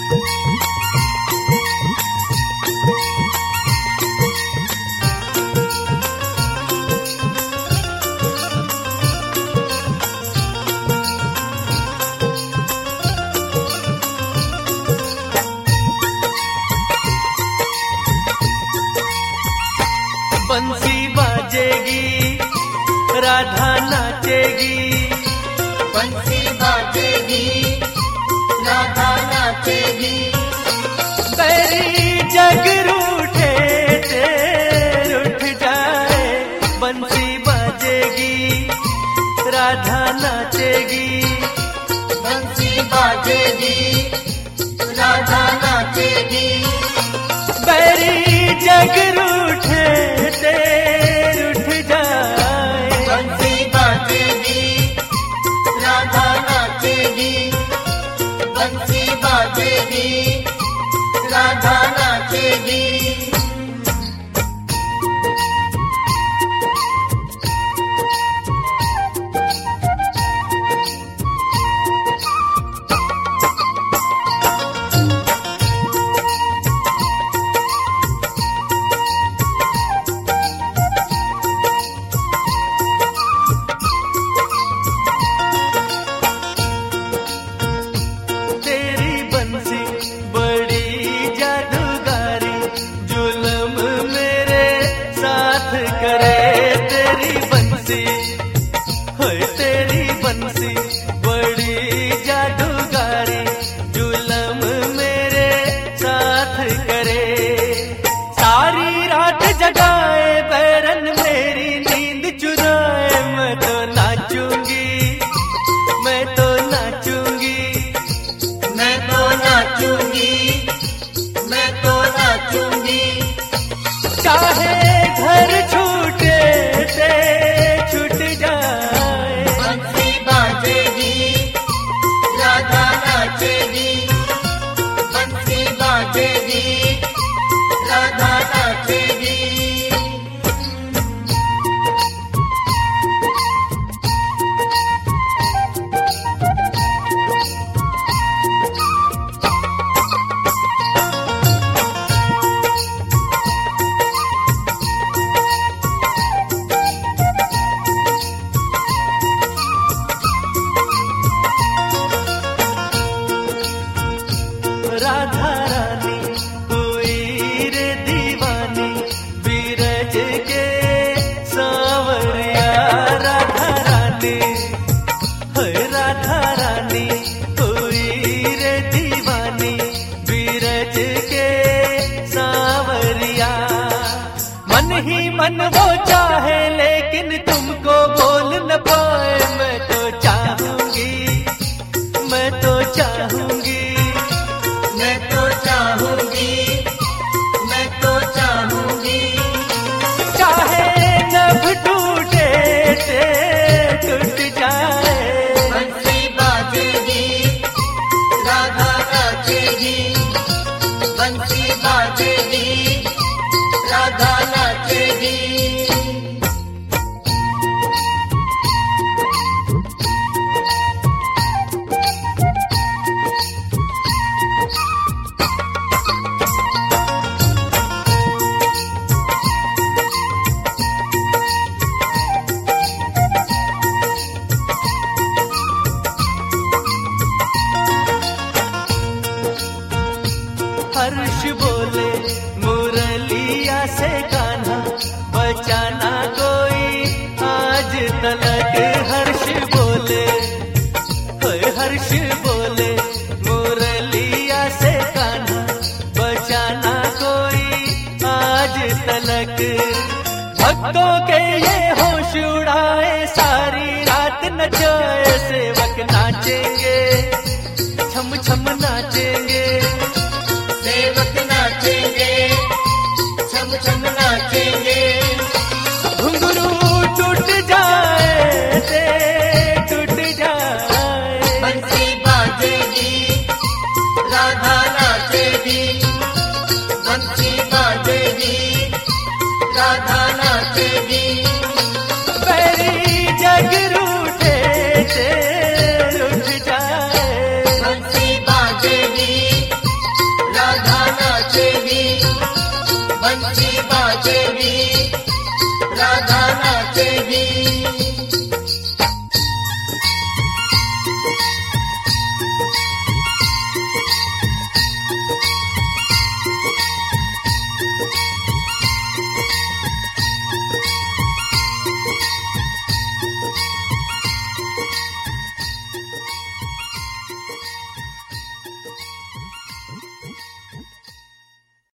बंसी बाजेगी राधा नाचेगी, बंसी बाजेगी राधा नाचेगी। बैरी जग रूठे तेर उठ जाए, बंसी बाजेगी राधा नाचेगी, बंसी बाजेगी राधा नाचेगी। बैरी जग रूठे तेर उठ जाए, बंसी बाजेगी राधा नाचेगी, बंसी बाजेगी राधा नाचेगी। तेरी बंसी बड़ी जादूगारी, जुल्म मेरे साथ करे। तेरी बंसी होए, तेरी बंसी बड़ी जादूगारी, जुल्म मेरे साथ करे। सारी रात जगाए बैरन मेरी नींद चुराए, मैं तो नाचूंगी, मैं तो नाचूंगी, मैं तो नाचूंगी, मैं तो नाचूंगी। चाहे घर छूटे से छूट जाए, बंसी बाजेगी राधा नाचेगी, बंसी बाजेगी राधा नाचेगी। राधा रानी हुई रे दीवानी, बीरज के सांवरिया। राधा रानी है, राधा रानी हुई रे दीवानी, बीरज के सांवरिया। मन ही मन वो चाहे लेकिन तुमको बोल न पाए, मैं तो चाहूंगी, मैं तो चाहूंगी, मैं तो चाहूंगी, मैं तो चाहूंगी। चाहे नभ टूटे से टूट जाए, बंसी बाजेगी राधा नाचेगी, बंसी बाजेगी राधा नाचेगी। हर्ष बोले मुरलिया से कान्हा, बचाना कोई आज तलक। हर्ष बोले होए, हर्ष बोले मुरलिया से कान्हा, बचाना कोई आज तलक। भक्तों के ये होश उड़ाए, सारी रात नचाए, सेवक नाचेंगे छम छम नाचेंगे, सेवक नाचेंगे छम छम नाचेंगे। घुंघरू टूट जाए से टूट जाए, बंसी बाजेगी राधा नाचेगी, बंसी बाजेगी राधा नाचेगी। बैरी जग रूठे से रुठ जाए, बंसी बाजेगी बंसी बाजेगी राधा